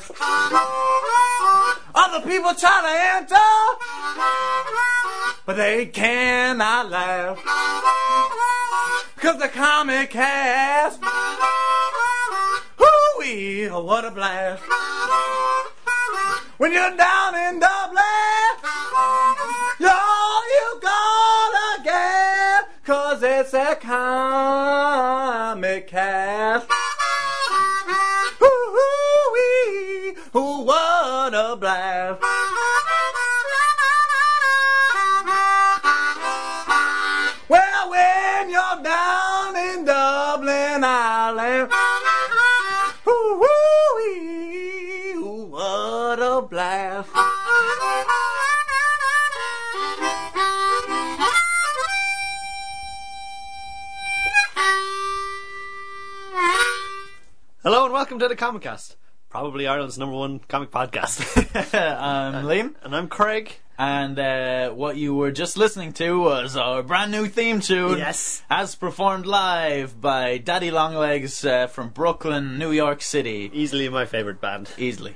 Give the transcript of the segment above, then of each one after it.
laugh. Other people try to enter, but they cannot laugh. 'Cause the comic cast, hoo-wee, what a blast. When you're down in Dublin, you gotta get, 'cause it's a comic cast. Hoo-wee, what a blast. Well, when you're down in Dublin, Ireland, woo-wee, what a blast. Hello and welcome to the Comic Cast, probably Ireland's #1 comic podcast. I'm Liam. And I'm Craig. And what you were just listening to was our brand new theme tune. Yes. As performed live by Daddy Longlegs from Brooklyn, New York City. Easily my favourite band. Easily.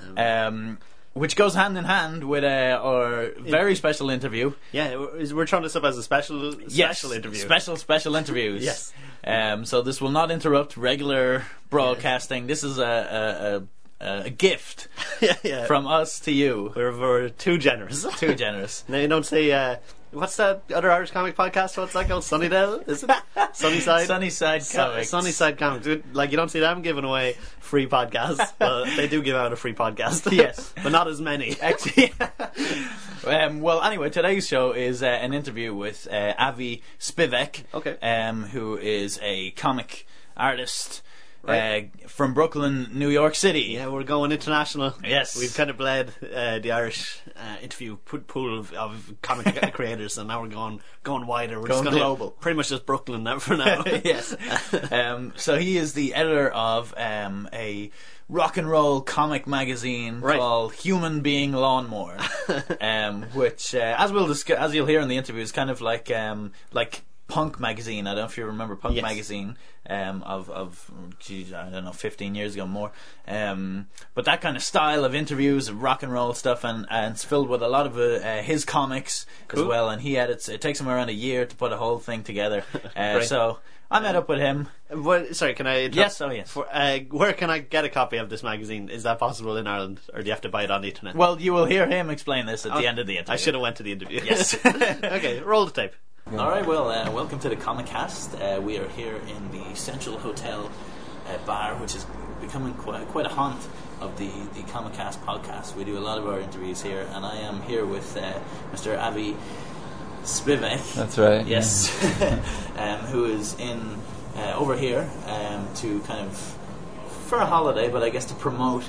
Which goes hand in hand with our very special interview. Yeah, we're throwing this up as a special interview. Special interviews. Yes. So this will not interrupt regular broadcasting. This is a gift from us to you. We're too generous. Too generous. Now you don't say, what's that other Irish comic podcast? What's that called? Sunnydale? Is it? Sunnyside? Sunnyside Comics. Sunnyside Comics. Like, you don't see them giving away free podcasts. Well, they do give out a free podcast. Yes. But not as many. Actually, well, anyway, today's show is an interview with Avi Spivak, who is a comic artist. Right. From Brooklyn, New York City. Yeah, we're going international. Yes. We've kind of bled the Irish interview pool of comic creators, and now we're going wider. We're going just global. Pretty much just Brooklyn now for now. Yes. So he is the editor of a rock and roll comic magazine called Human Being Lawnmower, which, as you'll hear in the interview, is kind of like Punk magazine. I don't know if you remember Punk magazine of I don't know, 15 years ago more. But that kind of style of interviews, of rock and roll stuff, and it's filled with a lot of his comics as well. And he edits. It takes him around a year to put a whole thing together. So I met up with him. Sorry, can I interrupt? Yes, oh yes. Where can I get a copy of this magazine? Is that possible in Ireland, or do you have to buy it on the internet? Well, you will hear him explain this at the end of the interview. I should have went to the interview. Yes. Okay, roll the tape. Alright, well, welcome to the Comic Cast. We are here in the Central Hotel bar, which is becoming quite a haunt of the Comic Cast podcast. We do a lot of our interviews here, and I am here with Mr. Avi Spivak. That's right. Yes. Who is in over here to kind of, for a holiday, but I guess to promote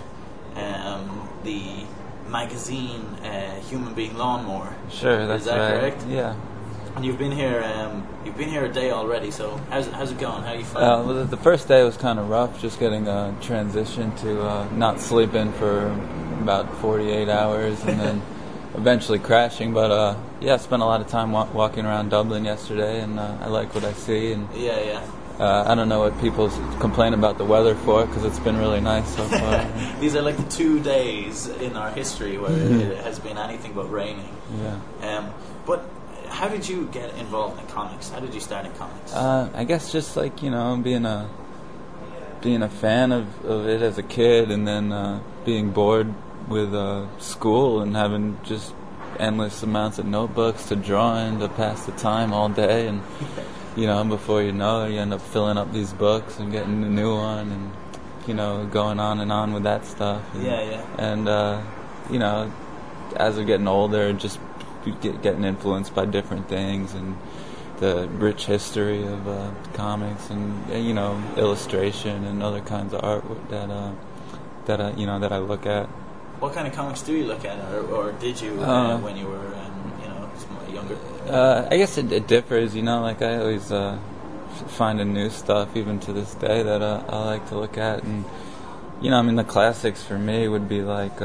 the magazine Human Being Lawnmower. Sure, that's right. Is that correct? Yeah. And you've been here a day already. So how's it going? How are you finding? Well, the first day was kind of rough, just getting a transition to not sleeping for about 48 hours, and then eventually crashing. But I spent a lot of time walking around Dublin yesterday, and I like what I see. And I don't know what people complain about the weather for, because it's been really nice so far. These are like the 2 days in our history where it has been anything but raining. Yeah. But how did you get involved in comics? How did you start in comics? I guess just like, being a fan of it as a kid, and then being bored with school and having just endless amounts of notebooks to draw in to pass the time all day, and before you know it, you end up filling up these books and getting a new one, and going on and on with that stuff. And as we're getting older, just getting influenced by different things, and the rich history of comics, and illustration and other kinds of art that I look at. What kind of comics do you look at, or did you when you were younger? I guess it differs. Like I always finding new stuff, even to this day, that I like to look at, and the classics for me would be like.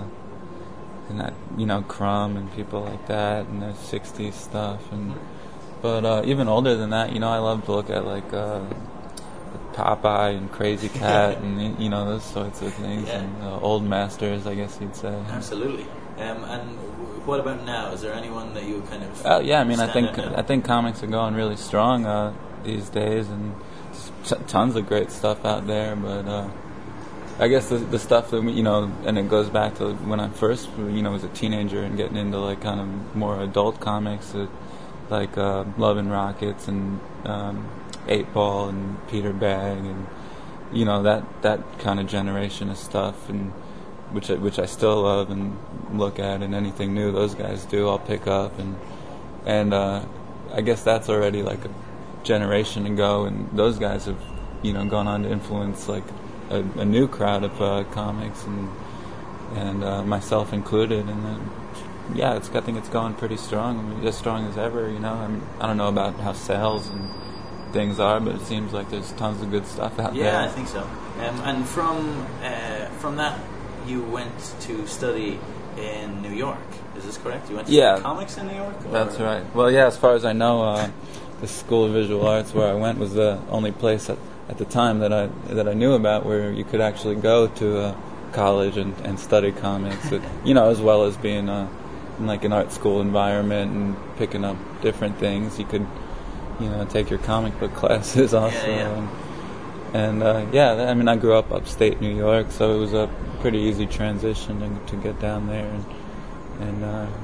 And that, Crumb and people like that, and the 60s stuff, but even older than that, I love to look at like Popeye and Crazy Cat and those sorts of things, Yeah. and old masters, I guess you'd say. Absolutely. And what about now? Is there anyone that you kind of? Oh yeah, I mean, stand out now? I think comics are going really strong these days, and tons of great stuff out there. But I guess the stuff that and it goes back to when I first was a teenager and getting into like kind of more adult comics, like Love and Rockets and 8 Ball and Peter Bag and that kind of generation of stuff, and which I still love and look at, and anything new those guys do I'll pick up, and I guess that's already like a generation ago, and those guys have gone on to influence like a new crowd of comics, and myself included, and then I think it's going pretty strong. I mean, as strong as ever. I mean, I don't know about how sales and things are, but it seems like there's tons of good stuff out there. Yeah, I think so. And from that, you went to study in New York. Is this correct? You went to study comics in New York? Or? That's right. Well, yeah, as far as I know, the School of Visual Arts where I went was the only place at the time that I knew about where you could actually go to college and study comics, as well as being in like an art school environment and picking up different things. You could take your comic book classes also. Yeah. And I mean, I grew up upstate New York, so it was a pretty easy transition to get down there and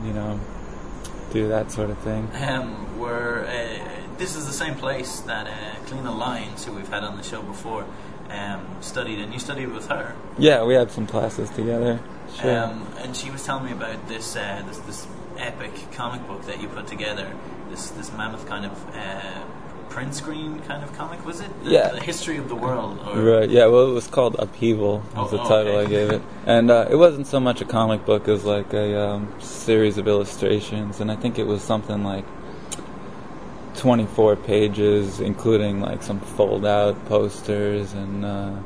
do that sort of thing. This is the same place that Cleena Lyons, who we've had on the show before, studied, and you studied with her. Yeah, we had some classes together. Sure. And she was telling me about this epic comic book that you put together. This mammoth kind of print screen kind of comic, was it? The history of the world. Right. Yeah. Well, it was called Upheaval. Was the title I gave it, and it wasn't so much a comic book as like a series of illustrations, and I think it was something like 24 pages, including like some fold-out posters and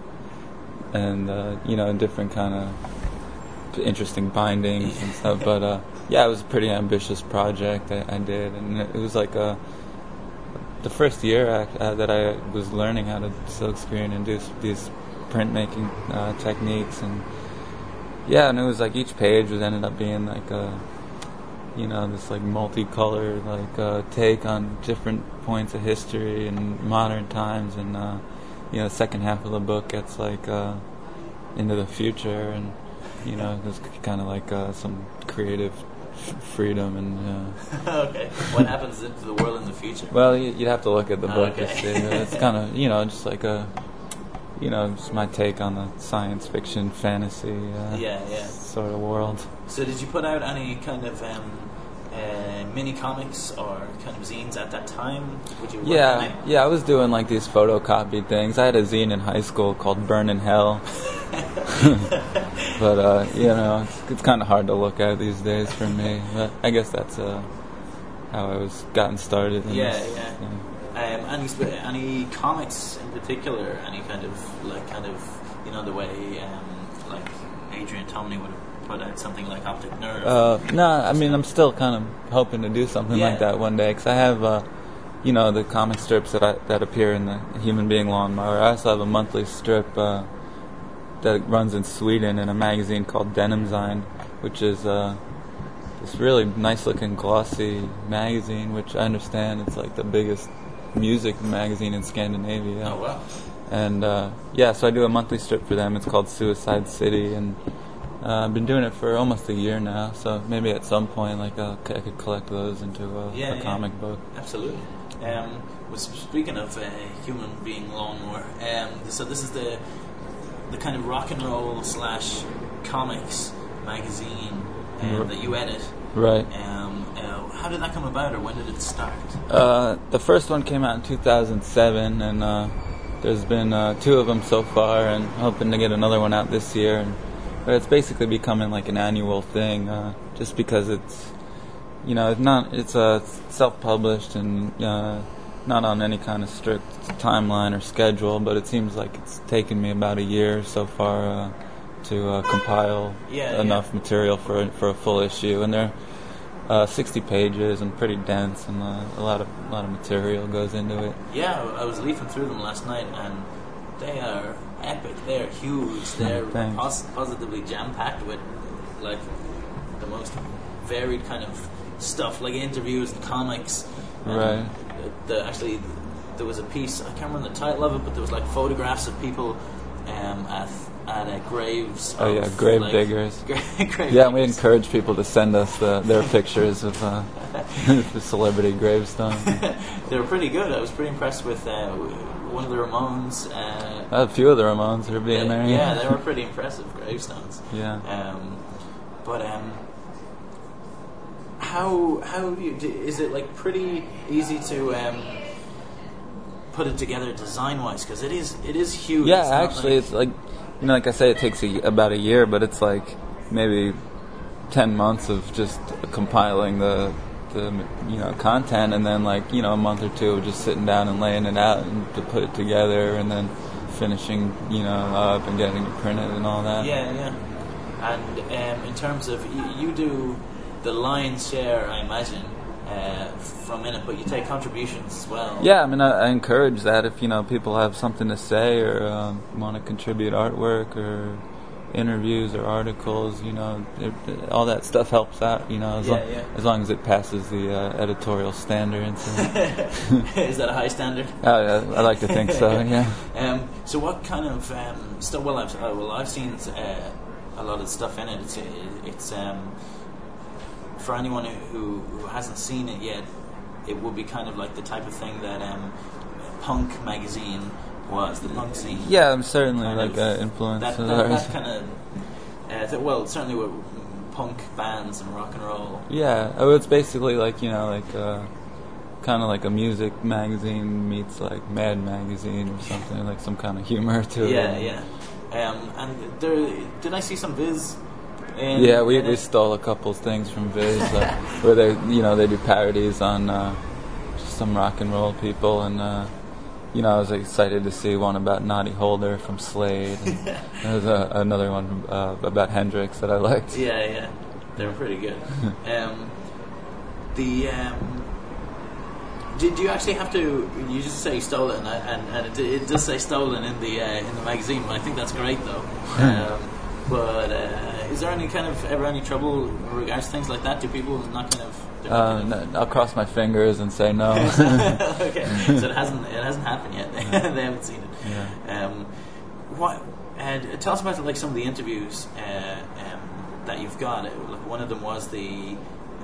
different kind of interesting bindings and stuff. But it was a pretty ambitious project I did, and it was like the first year that I was learning how to silkscreen and do these printmaking techniques, and it was like each page ended up being like this like multicolored like take on different points of history and modern times, and the second half of the book gets like into the future, and there's kind of like some creative freedom and Okay, what happens into the world in the future? Well, you'd have to look at the book to see. Okay. It's kind of just like a just my take on the science fiction fantasy sort of world. So did you put out any kind of mini comics or kind of zines at that time? Would you work on it? I was doing like these photocopied things. I had a zine in high school called Burn in Hell. But it's kind of hard to look at these days for me. But I guess that's how I was gotten started. Any comics in particular? Any kind of the way like Adrian Tomney would have put out something like Optic Nerve? No, I mean, I'm still kind of hoping to do something like that one day, because I have the comic strips that appear in the Human Being Lawnmower. I also have a monthly strip that runs in Sweden in a magazine called Denimzine, which is this really nice-looking, glossy magazine, which I understand it's like the biggest music magazine in Scandinavia. Oh, wow. And so I do a monthly strip for them. It's called Suicide City, and I've been doing it for almost a year now. So maybe at some point, like I could collect those into a comic book. Absolutely. Speaking of Human Being Lawnmower, so this is the kind of rock and roll / comics magazine that you edit. Right. How did that come about, or when did it start? The first one came out in 2007, and there's been 2 of them so far, and hoping to get another one out this year. But it's basically becoming like an annual thing, just because it's self-published and not on any kind of strict timeline or schedule. But it seems like it's taken me about a year so far to compile enough material for a full issue, and they're 60 pages and pretty dense, and a lot of material goes into it. Yeah, I was leafing through them last night, and they are epic. They're huge. They're positively jam-packed with like the most varied kind of stuff, like interviews and comics. Right. There was a piece, I can't remember the title of it, but there was like photographs of people at graves. Oh yeah, grave diggers. Yeah, we encourage people to send us their pictures of the celebrity gravestones. They were pretty good. I was pretty impressed with one of the Ramones. A few of the Ramones are being there. Yeah, they were pretty impressive gravestones. Yeah. How do you is it like pretty easy to put it together design-wise, because it is huge. Yeah, actually, it's like, you know, like I say, it takes about a year, but it's like maybe 10 months of just compiling the content, and then like, you know, a month or two of just sitting down and laying it out and to put it together, and then finishing, you know, up and getting it printed and all that. Yeah. And in terms of you do the lion's share, I imagine, from in it, but you take contributions as well. Yeah, I mean, I encourage that if, you know, people have something to say or want to contribute artwork or interviews or articles, you know, all that stuff helps out, you know, as long as it passes the editorial standards. Is that a high standard? Oh, yeah, I like to think so, yeah. So what kind of stuff? Well, I've seen a lot of stuff in it. It's for anyone who hasn't seen it yet, it would be kind of like the type of thing that Punk magazine was, the punk scene. Yeah, I'm certainly like an influence. That kind of, well, certainly with punk bands and rock and roll. Yeah, it's basically like, you know, like kind of like a music magazine meets like Mad Magazine or something, like some kind of humor to it. Yeah. And did I see some Viz? Yeah, we stole a couple things from Viz, where they do parodies on just some rock and roll people, and you know, I was excited to see one about Noddy Holder from Slade, and there was another one about Hendrix that I liked. Yeah, they were pretty good. Did you actually have to? You just say stolen, and it does say stolen in the magazine. But I think that's great though. But is there any kind of ever any trouble in regards to things like that? Do people not kind of? No, I'll cross my fingers and say no. Okay, so it hasn't happened yet. They haven't seen it. Yeah. What? Tell us about like some of the interviews that you've got. Like one of them was the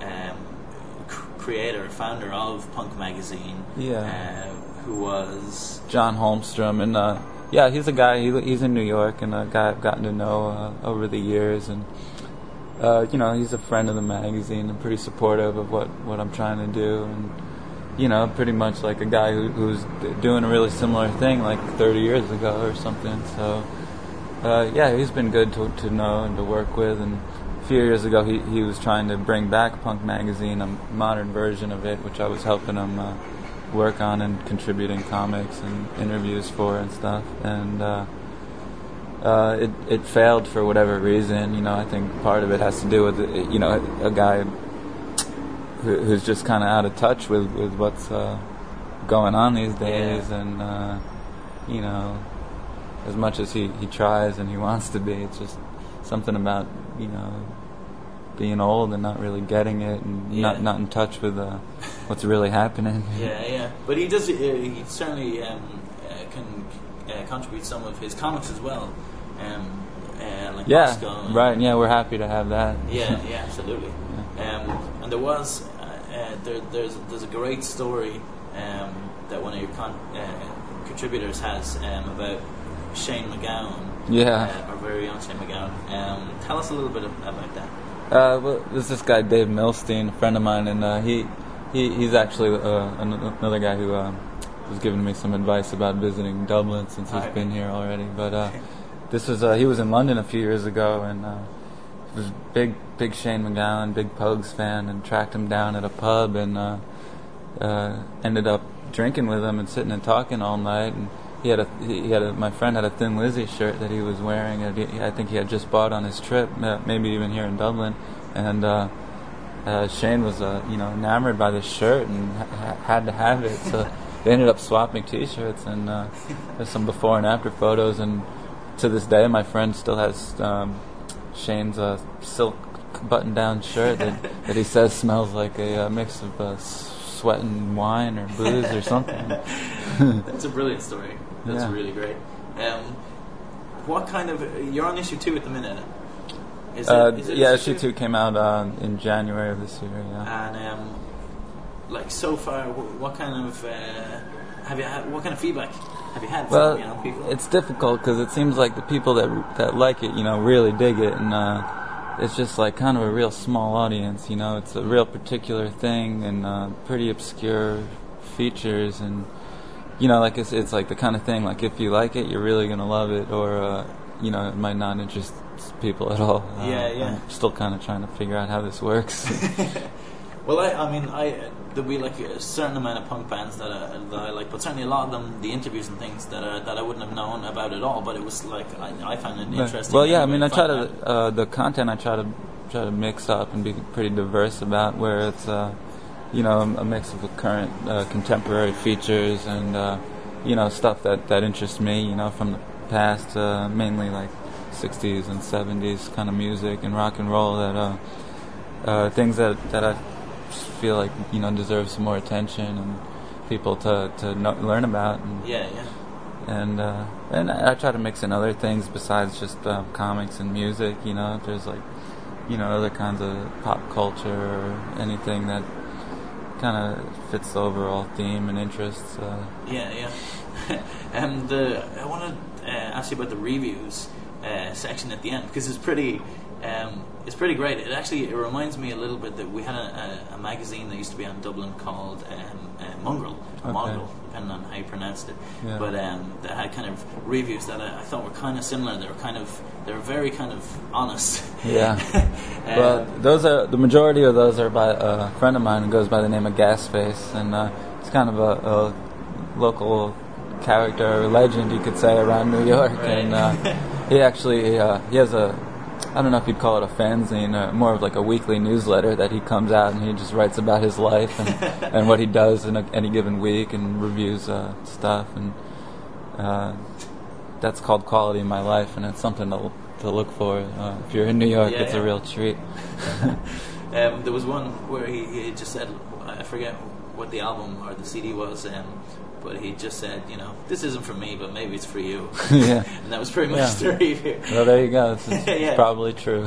founder of Punk magazine. Yeah. Who was John Holmstrom, and yeah, he's a guy. He's in New York, and a guy I've gotten to know over the years, and you know, he's a friend of the magazine and pretty supportive of what I'm trying to do, and you know, pretty much like a guy who's doing a really similar thing like 30 years ago or something. So yeah, he's been good to know and to work with. And a few years ago, he was trying to bring back Punk magazine, a modern version of it, which I was helping him work on and contributing comics and interviews for and stuff, and it failed for whatever reason. You know, I think part of it has to do with you know, a guy who's just kind of out of touch with what's going on these days, and you know, as much as he tries and he wants to be, it's just something about, you know, being old and not really getting it, and not in touch with what's really happening. Yeah. But he does. He certainly can contribute some of his comics as well. Like Moscow. Right. Yeah, we're happy to have that. Yeah, absolutely. Yeah. And there was there's a great story that one of your contributors has about Shane MacGowan. Yeah. Our very own Shane MacGowan. Tell us a little bit about that. Well, there's this guy Dave Milstein, a friend of mine, and he's actually another guy who was giving me some advice about visiting Dublin since he's been here already. But this was he was in London a few years ago, and he was big Shane MacGowan, big Pogues fan, and tracked him down at a pub, and ended up drinking with him and sitting and talking all night. And my friend had a Thin Lizzy shirt that he was wearing, and I think he had just bought on his trip, maybe even here in Dublin, and Shane was you know, enamored by this shirt and had to have it. So they ended up swapping T-shirts, and there's some before and after photos. And to this day, my friend still has Shane's silk button-down shirt that he says smells like a mix of sweat and wine or booze or something. That's a brilliant story. That's really great. What kind of... You're on issue 2 at the minute. Is it issue 2 came out in January of this year, yeah. And, like, so far, what kind of... what kind of feedback have you had from people? It's difficult because it seems like the people that like it, really dig it, and it's just like kind of a real small audience, It's a real particular thing and pretty obscure features, and like it's like the kind of thing, like if you like it, you're really gonna love it, or it might not interest people at all. I'm still kind of trying to figure out how this works. Well, there'll be like a certain amount of punk bands that I like, but certainly a lot of them, the interviews and things that I wouldn't have known about at all. But it was like I found it interesting. Well, yeah, I try to the content I try to mix up and be pretty diverse about, where it's a mix of the current contemporary features and stuff that interests me, from the past, mainly like 60s and 70s kind of music and rock and roll, that things that I feel like deserve some more attention and people to learn about. And and I try to mix in other things besides just comics and music. There's like other kinds of pop culture or anything that kind of fits the overall theme and interests. And I want to ask you about the reviews section at the end, because it's pretty great. It reminds me a little bit that we had a magazine that used to be on Dublin called Mongrel, depending on how you pronounced it. Yeah. But that had kind of reviews that I thought were kind of similar. They were very kind of honest. Yeah. Well, the majority of those are by a friend of mine who goes by the name of Gasface, and it's kind of a local character, legend, you could say, around New York. Right. And he actually he has I don't know if you'd call it a fanzine, more of like a weekly newsletter that he comes out and he just writes about his life and what he does in any given week and reviews stuff, and that's called Quality of My Life, and it's something to look for. If you're in New York, it's a real treat. There was one where he just said, I forget what the album or the CD was, but he just said, this isn't for me, but maybe it's for you. Yeah. And that was pretty much the review. Well, there you go. It's probably true.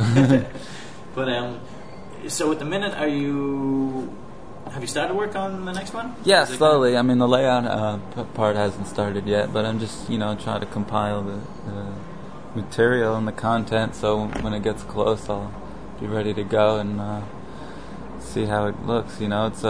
But so at the minute, have you started work on the next one? Yeah, slowly. The layout part hasn't started yet, but I'm just trying to compile the material and the content, so when it gets close, I'll be ready to go and see how it looks. It's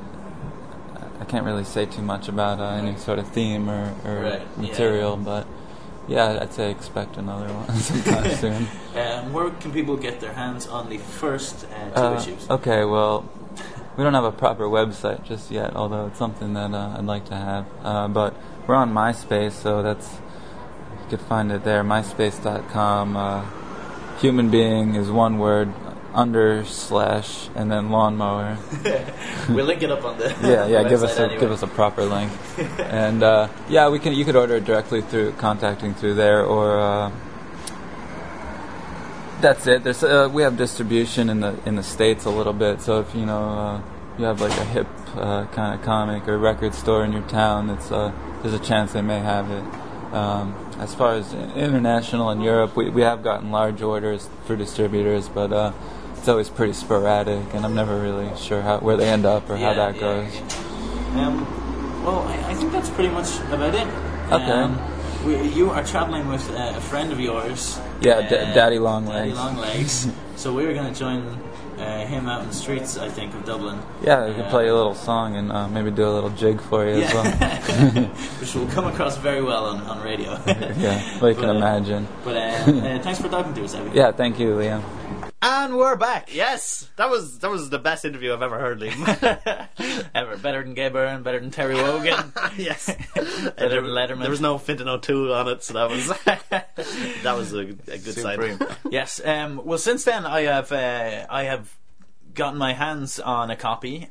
I can't really say too much about any sort of theme or material, but I'd say expect another one sometime soon. Where can people get their hands on the first 2 issues? Okay, well, we don't have a proper website just yet, although it's something that I'd like to have. But we're on MySpace, so you could find it there, myspace.com. Human being is one word, / and then lawnmower. We'll link it up on the give us a proper link. And you could order it directly through contacting through there, or that's it. There's we have distribution in the States a little bit, so if you have like a hip kind of comic or record store in your town, there's a chance they may have it. As far as international and Europe, we have gotten large orders for distributors, but it's always pretty sporadic, and I'm never really sure where they end up or how that goes. Well, I think that's pretty much about it. Okay. You are traveling with a friend of yours. Yeah, Daddy Longlegs. Daddy Longlegs. So we were going to join him out in the streets, I think, of Dublin. Yeah, we could play a little song and maybe do a little jig for you as well. Which will come across very well on radio. Yeah, well, you can imagine. But thanks for talking to us, Abby. Yeah, thank you, Liam. And we're back. Yes, that was the best interview I've ever heard, Liam. Ever. Better than Gay Byrne, better than Terry Wogan. Yes. Better than Letterman. There was no Fintan O'Toole on it, so that was a good side. Yes. Well, since then I have gotten my hands on a copy,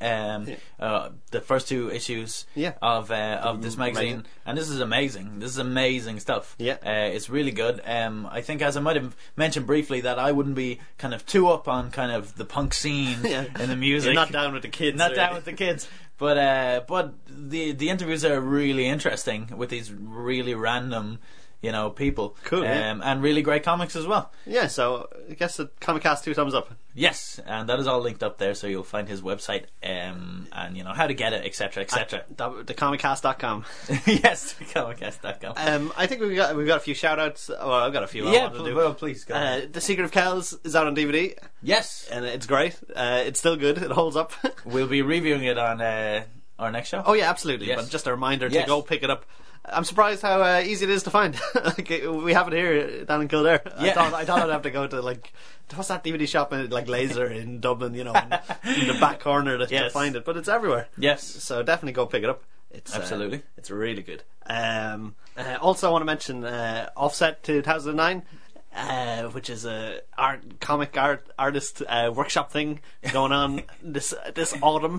the first 2 issues of this magazine, and this is amazing. This is amazing stuff. Yeah. It's really good. I think, as I might have mentioned briefly, that I wouldn't be kind of too up on kind of the punk scene in the music. You're not down with the kids. Not down with the kids. But the interviews are really interesting with these really random, people. Cool. And really great comics as well. Yeah, so I guess the Comic-Cast 2 thumbs up. Yes, and that is all linked up there, so you'll find his website, and how to get it, etc., etc. Thecomiccast.com. Yes, thecomiccast.com. I think we've got a few shout outs. Well, I've got a few. Yeah, please go. The Secret of Kells is out on DVD. Yes, and it's great. It's still good. It holds up. We'll be reviewing it on our next show. Oh yeah, absolutely. Yes. But just a reminder to go pick it up. I'm surprised how easy it is to find. We have it here down in Kildare. Yeah. I thought I'd have to go to what's that DVD shop in Laser in Dublin, in the back corner to find it, but it's everywhere. Yes. So definitely go pick it up. It's absolutely. It's really good. Also, I want to mention Offset 2009. Which is a comic artist workshop thing going on this autumn.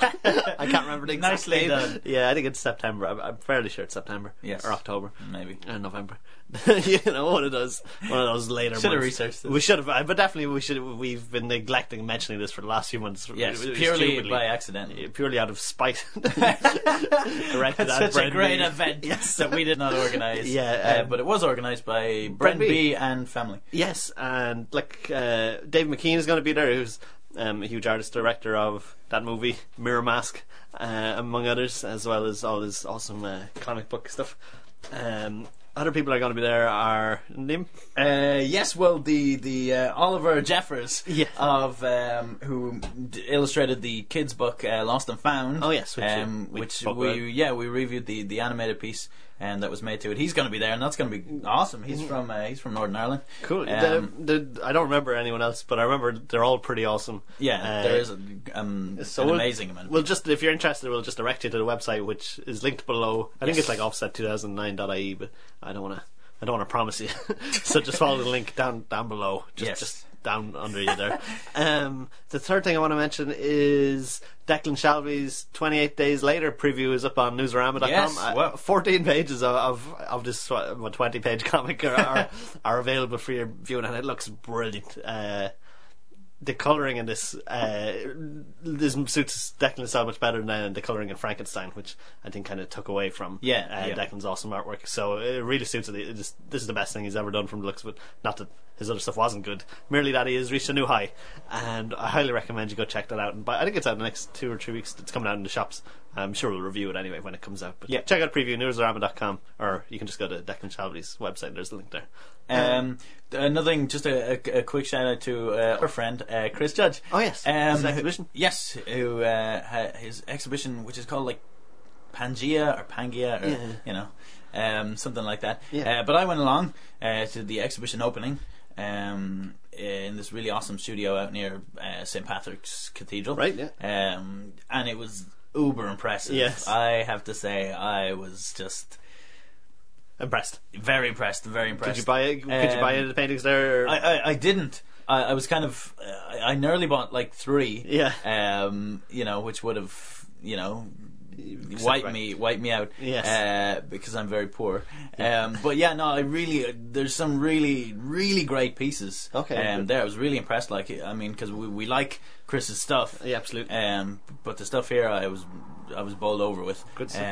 I can't remember the exact Nicely date. done. Yeah, I think it's September. I'm fairly sure it's September. Yes. Or October, maybe, or November. One of those later. Should have months. researched this. We should have, but definitely we should. We've been neglecting mentioning this for the last few months. Yes, purely by accident, purely out of spite. Directed at such a great B. event that we did not organise. Yeah, but it was organised by Brent B and family. Yes, and Dave McKean is going to be there, who's a huge artist director of that movie Mirror Mask, among others, as well as all his awesome comic book stuff. Other people are going to be there are Nim. Yes, well, the Oliver Jeffers of who illustrated the kids' book Lost and Found. Oh yes, which we reviewed the animated piece and that was made to it. He's going to be there, and that's going to be awesome. He's from Northern Ireland. Cool. I don't remember anyone else, but I remember they're all pretty awesome. Yeah, there is an amazing amount. We'll just, if you're interested, we'll just direct you to the website, which is linked below. I think it's offset2009.ie, but I don't want to promise you. So just follow the link down below. Just down under you there. The third thing I want to mention is Declan Shalvey's 28 Days Later preview is up on newsarama.com. Yes, 14 pages of this 20-page comic are available for your viewing, and it looks brilliant. The colouring in this suits Declan so much better than the colouring in Frankenstein, which I think kind of took away from Declan's awesome artwork. So it really suits it. This is the best thing he's ever done from the looks of it. Not that his other stuff wasn't good, merely that he has reached a new high, and I highly recommend you go check that out. And I think it's out in the next 2 or 3 weeks. It's coming out in the shops. I'm sure we'll review it anyway when it comes out. But check out preview newsarama.com, or you can just go to Declan Shalvey's website. There's the link there. Another thing, just a quick shout out to our friend Chris Judge. Oh yes, his exhibition. Yes, who his exhibition, which is called Pangea or Pangaea, or something like that. Yeah. But I went along to the exhibition opening in this really awesome studio out near St. Patrick's Cathedral. Right. Yeah. And it was uber impressive. Yes. I have to say, I was just impressed. Very impressed. Very impressed. Could you buy any of the paintings there? I didn't. I was kind of. I nearly bought 3. Yeah. Which would have wipe me out. Yes. Because I'm very poor. But yeah, no, there's some really, really great pieces. Okay. There, I was really impressed. Because we like Chris's stuff. Yeah, absolutely. But the stuff here, I was bowled over with. Good stuff.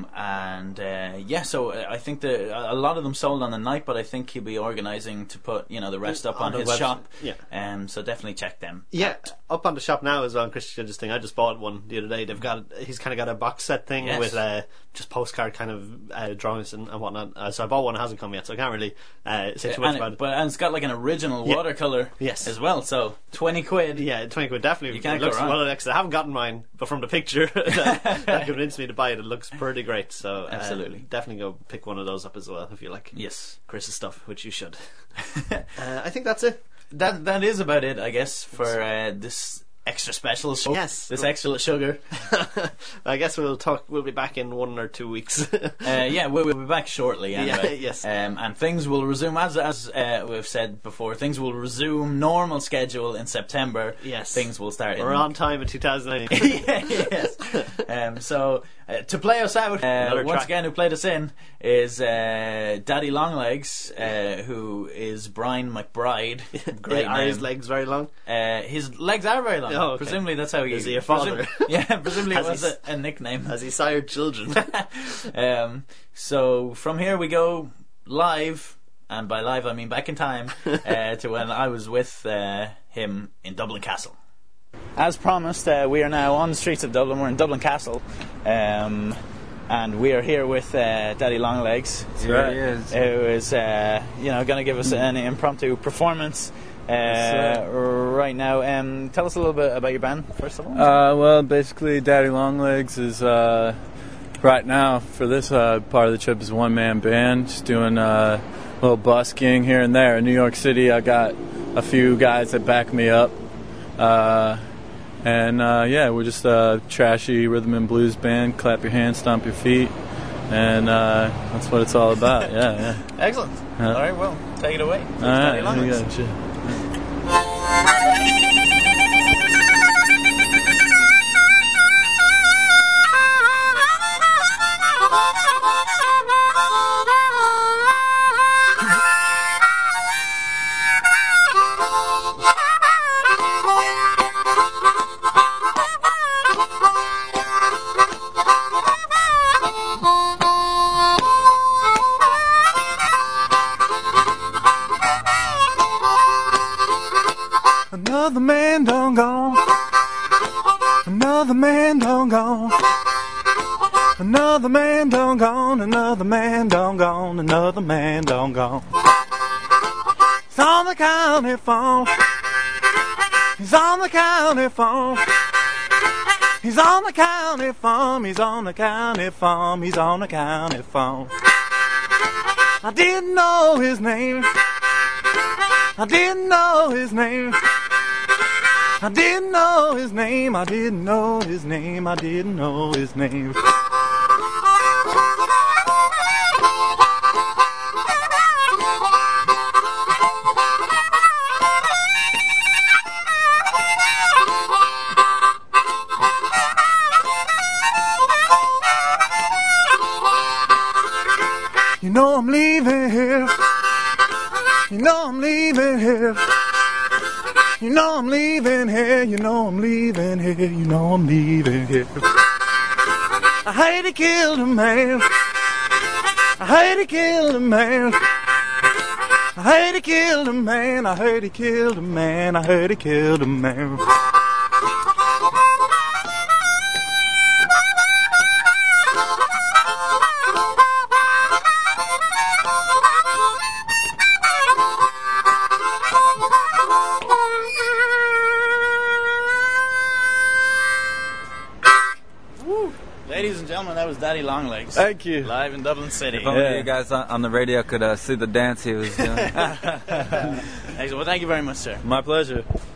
So I think a lot of them sold on the night, but I think he'll be organising to put the rest up on his shop. Yeah. So definitely check them. Yeah, up on the shop now as well. Chris Judge's thing. I just bought one the other day. He's kind of got a box set thing with just postcard kind of drawings and whatnot. So I bought one. It hasn't come yet, so I can't really say too much about it. But it's got an original watercolour as well. So 20 quid. Yeah, 20 quid definitely. You can't go wrong. Well, I haven't gotten mine, but from the picture that convinced me to buy it. It looks pretty great. So absolutely, definitely go pick one of those up as well if you like. Yes, Chris's stuff, which you should. I think that's it. That is about it, I guess, for this extra special show. Yes, this extra sugar. I guess we'll be back in 1 or 2 weeks. Yeah, we'll be back shortly anyway. Yes. And things will resume as we've said before. Things will resume normal schedule in September. Yes, things will start. We're on time in 2019. Yes. So to play us out, once again, who played us in is Daddy Longlegs, who is Brian McBride. Great Are name. his legs very long? His legs are very long. Oh, okay. Presumably that's how he is. He a father? Presumably it was a nickname. Has he sired children? So from here we go live, and by live I mean back in time to when I was with him in Dublin Castle. As promised, we are now on the streets of Dublin. We're in Dublin Castle, and we are here with Daddy Longlegs, He is. who is going to give us an impromptu performance right now. Tell us a little bit about your band, first of all. Well, basically, Daddy Longlegs is right now for this part of the trip is a one-man band, just doing a little busking here and there. In New York City, I got a few guys that back me up. We're just a trashy rhythm and blues band. Clap your hands, stomp your feet, and that's what it's all about. Yeah. Excellent. All right, well, take it away. All right, here you go. Another man done gone. Another man done gone. Another man done gone. Another man done gone. Another man done gone. He's on the county phone. He's on the county phone. He's on the county phone. He's on the county phone. He's on the county phone. I didn't know his name. I didn't know his name. I didn't know his name. I didn't know his name. I didn't know his name. You know I'm leaving here. You know I'm leaving here. You know I'm leaving here. You know I'm leaving here. You know I'm leaving here. I hate to kill a man. I hate to kill a man. I hate to kill a man. I hate to kill a man. I hate to kill a man. Ladies and gentlemen, that was Daddy Longlegs. Thank you. Live in Dublin City. If only you guys on the radio could see the dance he was doing. Excellent. Well, thank you very much, sir. My pleasure.